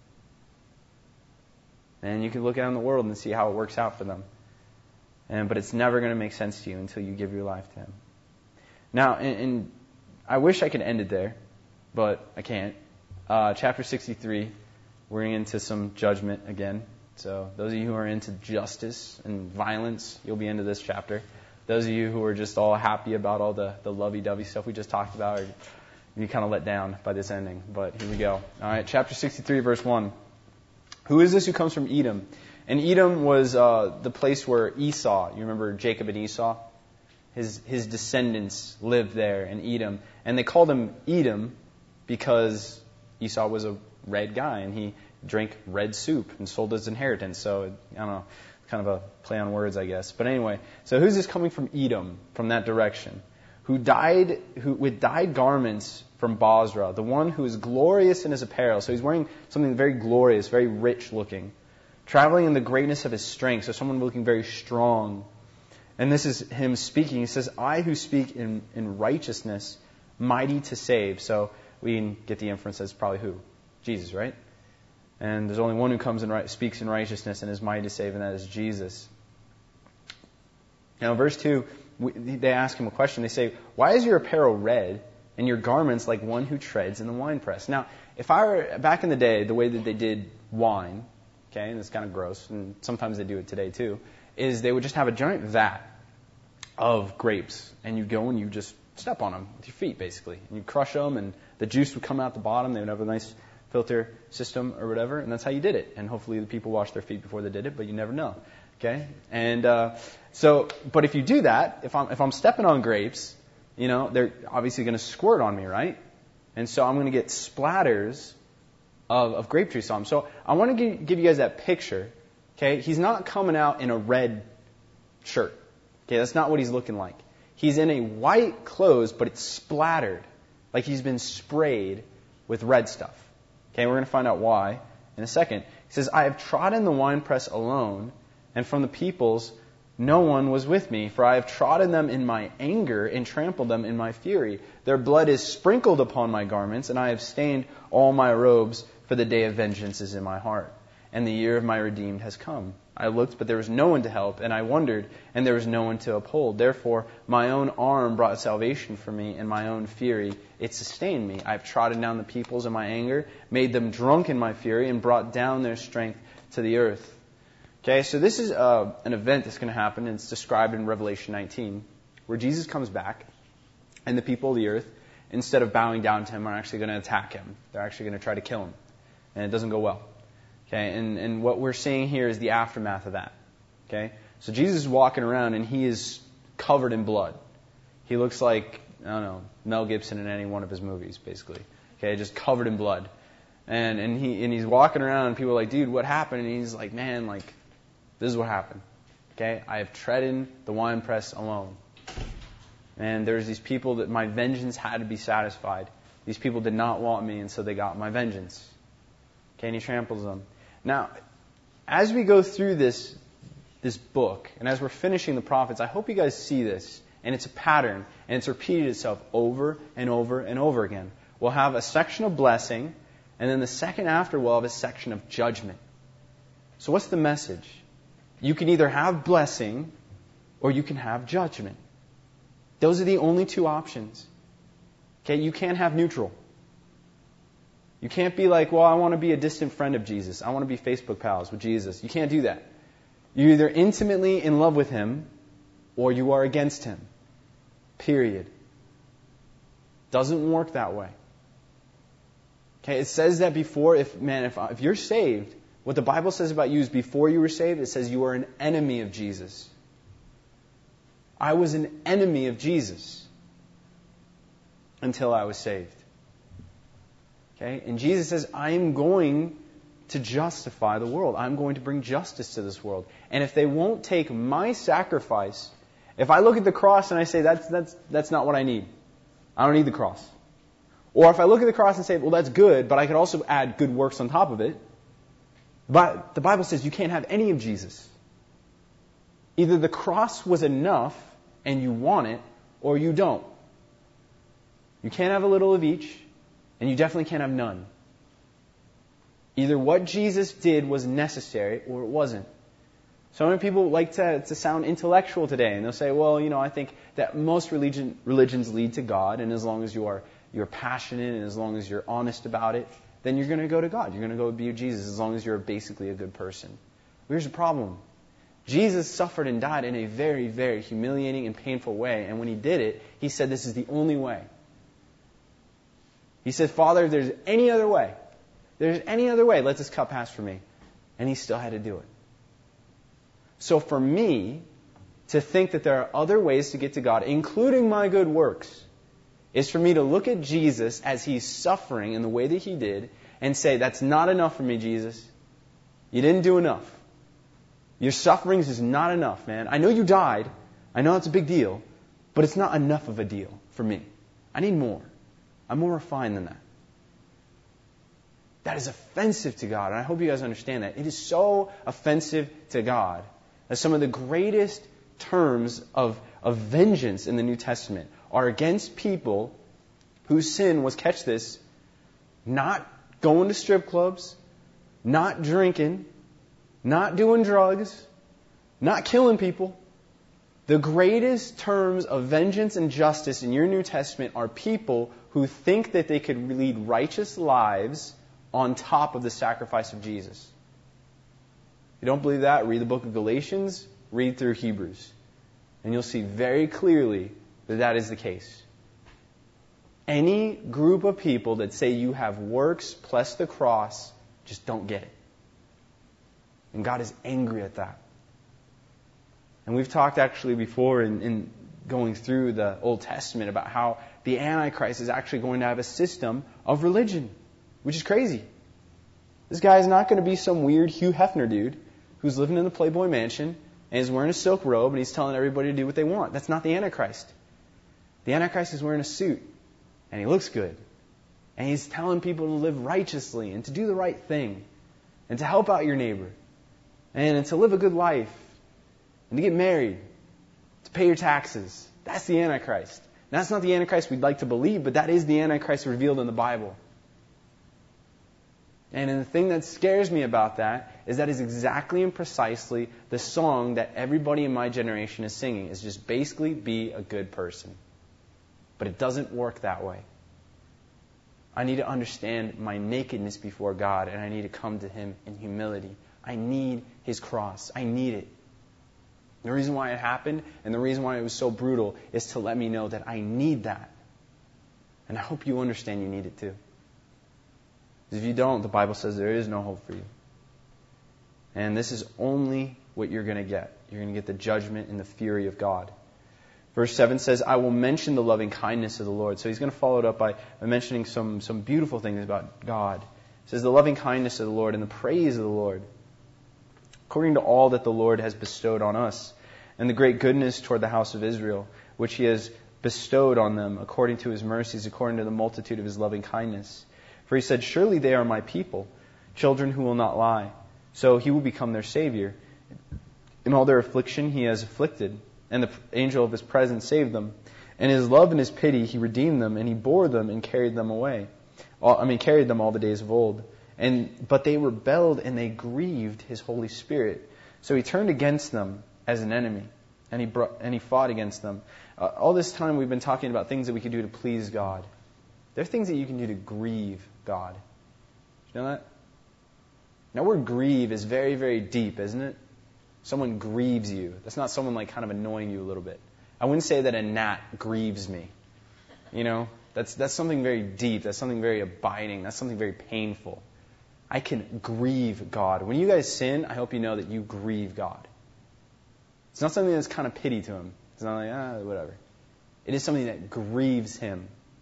And you can look out in the world and see how it works out for them. And, but it's never going to make sense to you until you give your life to Him. Now, and, and I wish I could end it there, but I can't. Uh, chapter sixty-three, we're into some judgment again. So those of you who are into justice and violence, you'll be into this chapter. Those of you who are just all happy about all the, the lovey-dovey stuff we just talked about, are you kind of let down by this ending. But here we go. All right, chapter sixty-three, verse one. Who is this who comes from Edom? And Edom was uh, the place where Esau, you remember Jacob and Esau? His his descendants lived there in Edom. And they called him Edom because Esau was a red guy and he drank red soup and sold his inheritance. So, I don't know, kind of a play on words, I guess. But anyway, so who's this coming from Edom, from that direction? Who died who with dyed garments from Bozrah, the one who is glorious in his apparel. So he's wearing something very glorious, very rich looking. Traveling in the greatness of his strength, so someone looking very strong. And this is him speaking. He says, I who speak in, in righteousness, mighty to save. So we can get the inference that's probably who? Jesus, right? And there's only one who comes and right, speaks in righteousness and is mighty to save, and that is Jesus. Now, in verse two, we, they ask him a question. They say, why is your apparel red and your garments like one who treads in the winepress? Now, if I were back in the day, the way that they did wine, okay, and it's kind of gross, and sometimes they do it today too, is they would just have a giant vat of grapes, and you go and you just step on them with your feet, basically. And you crush them, and the juice would come out the bottom. They would have a nice filter system or whatever, and that's how you did it. And hopefully the people washed their feet before they did it, but you never know. Okay? And uh, so, but if you do that, if I'm if I'm stepping on grapes, you know, they're obviously going to squirt on me, right? And so I'm going to get splatters of, of grape juice on him. So I want to give, give you guys that picture. Okay? He's not coming out in a red shirt. Okay? That's not what he's looking like. He's in a white clothes, but it's splattered. Like he's been sprayed with red stuff. Okay? We're going to find out why in a second. He says, I have trodden the winepress alone, and from the peoples no one was with me, for I have trodden them in my anger and trampled them in my fury. Their blood is sprinkled upon my garments, and I have stained all my robes, for the day of vengeance is in my heart, and the year of my redeemed has come. I looked, but there was no one to help, and I wondered, and there was no one to uphold. Therefore, my own arm brought salvation for me, and my own fury, it sustained me. I have trodden down the peoples in my anger, made them drunk in my fury, and brought down their strength to the earth. Okay, so this is uh, an event that's going to happen, and it's described in Revelation nineteen, where Jesus comes back, and the people of the earth, instead of bowing down to him, are actually going to attack him. They're actually going to try to kill him, and it doesn't go well. Okay, and, and what we're seeing here is the aftermath of that. Okay, so Jesus is walking around, and he is covered in blood. He looks like, I don't know, Mel Gibson in any one of his movies, basically. Okay, just covered in blood. And and he and he's walking around, and people are like, dude, what happened? And he's like, man, like, this is what happened. Okay, I have trodden the winepress alone. And there's these people that my vengeance had to be satisfied. These people did not want me, and so they got my vengeance. Okay, and he tramples them. Now, as we go through this this book, and as we're finishing the prophets, I hope you guys see this. And it's a pattern, and it's repeated itself over and over and over again. We'll have a section of blessing, and then the second after we'll have a section of judgment. So what's the message? You can either have blessing or you can have judgment. Those are the only two options. Okay, you can't have neutral. You can't be like, well, I want to be a distant friend of Jesus. I want to be Facebook pals with Jesus. You can't do that. You're either intimately in love with him or you are against him. Period. Doesn't work that way. Okay, it says that before, if man, if, if you're saved, what the Bible says about you is before you were saved, it says you are an enemy of Jesus. I was an enemy of Jesus. until I was saved. Okay? And Jesus says, I'm going to justify the world. I'm going to bring justice to this world. And if they won't take my sacrifice, if I look at the cross and I say, that's, that's, that's not what I need. I don't need the cross. Or if I look at the cross and say, well, that's good, but I could also add good works on top of it. But the Bible says you can't have any of Jesus. Either the cross was enough and you want it, or you don't. You can't have a little of each, and you definitely can't have none. Either what Jesus did was necessary, or it wasn't. So many people like to, to sound intellectual today, and they'll say, well, you know, I think that most religion, religions lead to God, and as long as you are you're passionate, and as long as you're honest about it, then you're going to go to God. You're going to go be with Jesus, as long as you're basically a good person. But here's the problem. Jesus suffered and died in a very, very humiliating and painful way, and when He did it, He said, this is the only way. He said, Father, if there's any other way, if there's any other way, let this cup pass from me. And He still had to do it. So for me to think that there are other ways to get to God, including my good works, is for me to look at Jesus as He's suffering in the way that He did and say, that's not enough for me, Jesus. You didn't do enough. Your suffering is just not enough, man. I know you died. I know it's a big deal. But it's not enough of a deal for me. I need more. I'm more refined than that. That is offensive to God. And I hope you guys understand that. It is so offensive to God that some of the greatest terms of, of vengeance in the New Testament are against people whose sin was, catch this, not going to strip clubs, not drinking, not doing drugs, not killing people. The greatest terms of vengeance and justice in your New Testament are people who think that they could lead righteous lives on top of the sacrifice of Jesus. If you don't believe that, read the book of Galatians, read through Hebrews, and you'll see very clearly that that is the case. Any group of people that say you have works plus the cross just don't get it. And God is angry at that. And we've talked actually before in, in going through the Old Testament about how the Antichrist is actually going to have a system of religion, which is crazy. This guy is not going to be some weird Hugh Hefner dude who's living in the Playboy Mansion and is wearing a silk robe and he's telling everybody to do what they want. That's not the Antichrist. The Antichrist is wearing a suit, and he looks good. And he's telling people to live righteously and to do the right thing and to help out your neighbor and to live a good life and to get married, to pay your taxes. That's the Antichrist. And that's not the Antichrist we'd like to believe, but that is the Antichrist revealed in the Bible. And the thing that scares me about that is that is exactly and precisely the song that everybody in my generation is singing, is just basically be a good person. But it doesn't work that way. I need to understand my nakedness before God, and I need to come to Him in humility. I need His cross. I need it. The reason why it happened, and the reason why it was so brutal, is to let me know that I need that. And I hope you understand you need it too. Because if you don't, the Bible says there is no hope for you. And this is only what you're going to get. You're going to get the judgment and the fury of God. Verse seven says, I will mention the loving kindness of the Lord. So he's going to follow it up by mentioning some, some beautiful things about God. It says, the loving kindness of the Lord and the praise of the Lord, according to all that the Lord has bestowed on us, and the great goodness toward the house of Israel, which He has bestowed on them, according to His mercies, according to the multitude of His loving kindness. For He said, surely they are my people, children who will not lie. So He will become their Savior. In all their affliction He has afflicted, and the angel of His presence saved them. And His love and His pity He redeemed them, and He bore them and carried them away. All, I mean, carried them all the days of old. And but they rebelled and they grieved His Holy Spirit. So He turned against them as an enemy, and He brought, and He fought against them. Uh, all this time we've been talking about things that we can do to please God. There are things that you can do to grieve God. You know that? Now, the word grieve is very, very deep, isn't it? Someone grieves you. That's not someone like kind of annoying you a little bit. I wouldn't say that a gnat grieves me. You know, that's that's something very deep. That's something very abiding. That's something very painful. I can grieve God. When you guys sin, I hope you know that you grieve God. It's not something that's kind of pity to Him. It's not like, ah, whatever. It is something that grieves Him.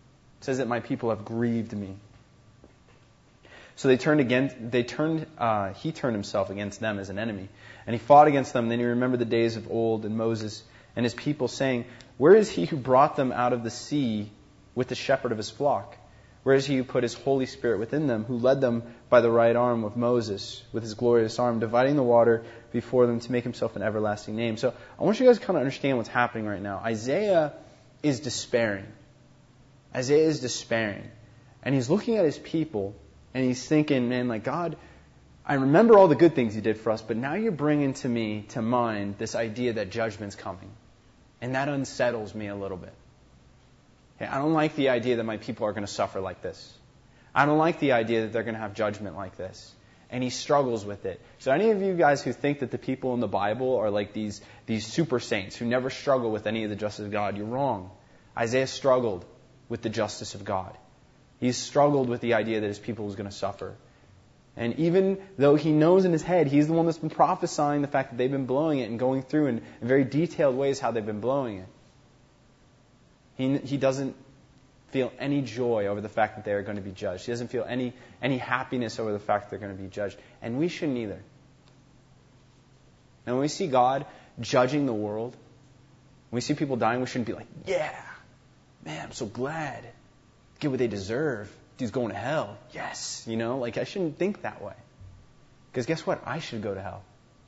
It says that my people have grieved me. So they turned against, they turned, uh, he turned himself against them as an enemy. And he fought against them. Then he remembered the days of old and Moses and his people, saying, where is he who brought them out of the sea with the shepherd of his flock? Where is he who put his Holy Spirit within them, who led them by the right arm of Moses with his glorious arm, dividing the water before them to make himself an everlasting name? So I want you guys to kind of understand what's happening right now. Isaiah is despairing. Isaiah is despairing. And he's looking at his people and he's thinking, man, like, God, I remember all the good things you did for us, but now you're bringing to me to mind this idea that judgment's coming. And that unsettles me a little bit. Okay, I don't like the idea that my people are going to suffer like this. I don't like the idea that they're going to have judgment like this. And he struggles with it. So any of you guys who think that the people in the Bible are like these, these super saints who never struggle with any of the justice of God, you're wrong. Isaiah struggled with the justice of God. He struggled with the idea that his people was going to suffer. And even though he knows in his head, he's the one that's been prophesying the fact that they've been blowing it and going through in very detailed ways how they've been blowing it. He, he doesn't feel any joy over the fact that they are going to be judged. He doesn't feel any, any happiness over the fact that they're going to be judged. And we shouldn't either. And when we see God judging the world, when we see people dying, we shouldn't be like, yeah, man, I'm so glad. Get what they deserve. Dude's going to hell. Yes. You know, like I shouldn't think that way. Because guess what? I should go to hell.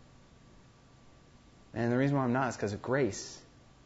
And the reason why I'm not is because of grace.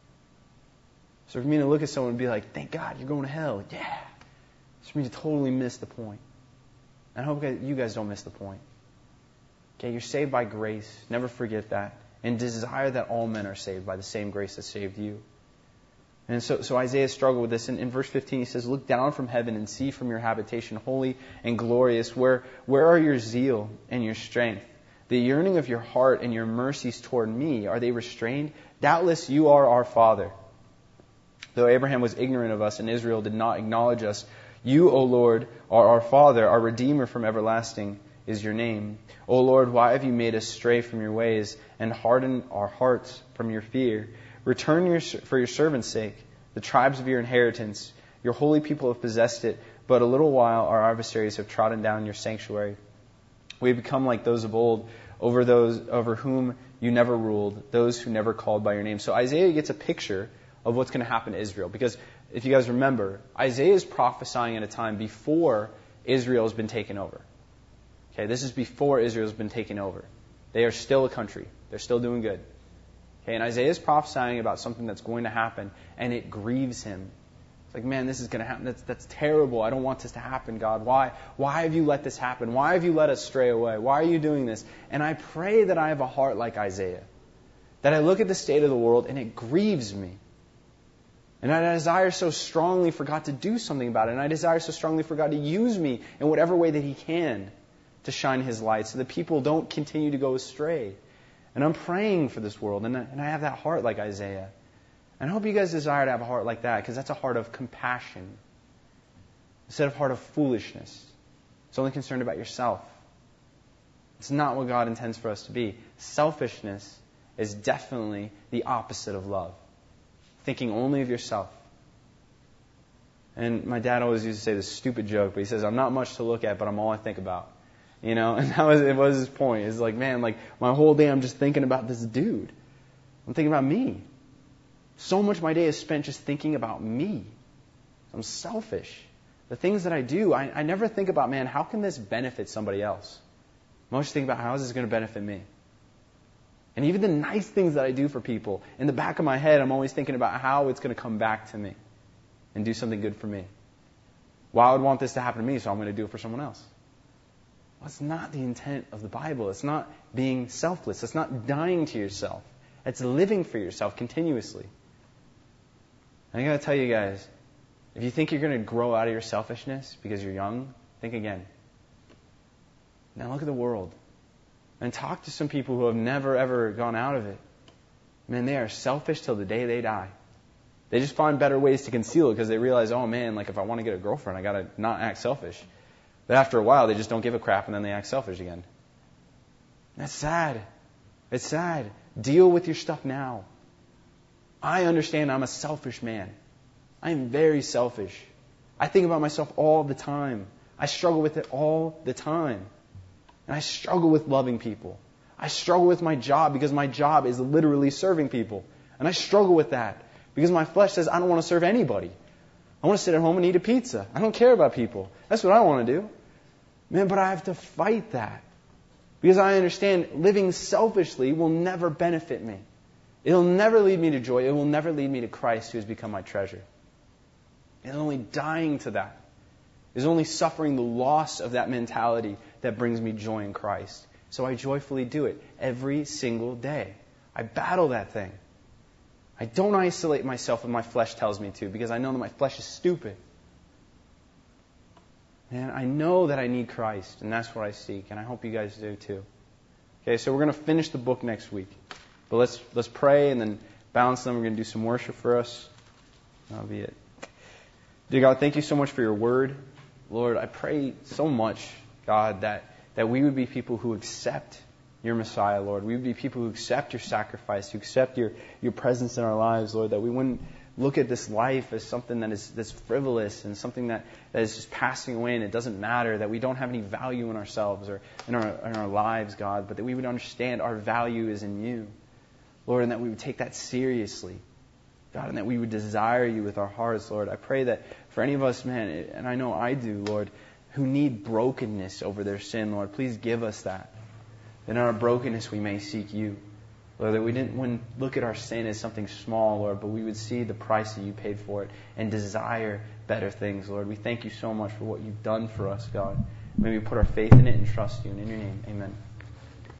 So for me to look at someone and be like, thank God you're going to hell. Yeah. It's for me to totally miss the point. And I hope you guys don't miss the point. Okay, you're saved by grace. Never forget that. And desire that all men are saved by the same grace that saved you. And so, so Isaiah struggled with this. And in verse fifteen, he says, look down from heaven and see from your habitation, holy and glorious, where, where are your zeal and your strength? The yearning of your heart and your mercies toward me, are they restrained? Doubtless you are our Father. Though Abraham was ignorant of us and Israel did not acknowledge us, you, O Lord, are our Father, our Redeemer from everlasting is your name. O Lord, why have you made us stray from your ways and hardened our hearts from your fear? Return your, for your servant's sake, the tribes of your inheritance. Your holy people have possessed it, but a little while our adversaries have trodden down your sanctuary. We have become like those of old, over those over whom you never ruled, those who never called by your name. So Isaiah gets a picture of what's going to happen to Israel. Because if you guys remember, Isaiah is prophesying at a time before Israel has been taken over. Okay, this is before Israel has been taken over. They are still a country. They're still doing good. Okay, and Isaiah is prophesying about something that's going to happen, and it grieves him. It's like, man, this is going to happen. That's, that's terrible. I don't want this to happen, God. Why? Why have you let this happen? Why have you let us stray away? Why are you doing this? And I pray that I have a heart like Isaiah, that I look at the state of the world, and it grieves me. And I desire so strongly for God to do something about it. And I desire so strongly for God to use me in whatever way that He can to shine His light so that people don't continue to go astray. And I'm praying for this world. And I, and I have that heart like Isaiah. And I hope you guys desire to have a heart like that, because that's a heart of compassion instead of a heart of foolishness. It's only concerned about yourself. It's not what God intends for us to be. Selfishness is definitely the opposite of love. Thinking only of yourself. And my dad always used to say this stupid joke, but he says, I'm not much to look at, but I'm all I think about. You know, and that was, it was his point. It's like, man, like my whole day I'm just thinking about this dude. I'm thinking about me. So much of my day is spent just thinking about me. I'm selfish. The things that I do, I, I never think about, man, how can this benefit somebody else? I always think about, how is this going to benefit me? And even the nice things that I do for people, in the back of my head, I'm always thinking about how it's going to come back to me and do something good for me. Well, I would want this to happen to me, so I'm going to do it for someone else. Well, that's not the intent of the Bible. It's not being selfless. It's not dying to yourself. It's living for yourself continuously. I got to tell you guys, if you think you're going to grow out of your selfishness because you're young, think again. Now look at the world. And talk to some people who have never, ever gone out of it. Man, they are selfish till the day they die. They just find better ways to conceal it because they realize, oh man, like if I want to get a girlfriend, I got to not act selfish. But after a while, they just don't give a crap and then they act selfish again. That's sad. It's sad. Deal with your stuff now. I understand I'm a selfish man. I am very selfish. I think about myself all the time. I struggle with it all the time. And I struggle with loving people. I struggle with my job because my job is literally serving people. And I struggle with that because my flesh says I don't want to serve anybody. I want to sit at home and eat a pizza. I don't care about people. That's what I want to do. Man, but I have to fight that. Because I understand living selfishly will never benefit me. It'll never lead me to joy. It will never lead me to Christ, who has become my treasure. And only dying to that is only suffering the loss of that mentality that brings me joy in Christ. So I joyfully do it every single day. I battle that thing. I don't isolate myself when my flesh tells me to, because I know that my flesh is stupid. And I know that I need Christ, and that's what I seek, and I hope you guys do too. Okay, so we're going to finish the book next week. But let's let's pray and then balance them. We're going to do some worship for us. That'll be it. Dear God, thank you so much for your word. Lord, I pray so much, God, that, that we would be people who accept your Messiah, Lord. We would be people who accept your sacrifice, who accept your, your presence in our lives, Lord, that we wouldn't look at this life as something that is that's frivolous and something that, that is just passing away and it doesn't matter, that we don't have any value in ourselves or in our in our lives, God, but that we would understand our value is in you, Lord, and that we would take that seriously, God, and that we would desire you with our hearts, Lord. I pray that for any of us, man, and I know I do, Lord, who need brokenness over their sin, Lord, please give us that. That in our brokenness we may seek you. Lord, that we didn't wouldn't look at our sin as something small, Lord, but we would see the price that you paid for it and desire better things, Lord. We thank you so much for what you've done for us, God. May we put our faith in it and trust you. And in your name, amen.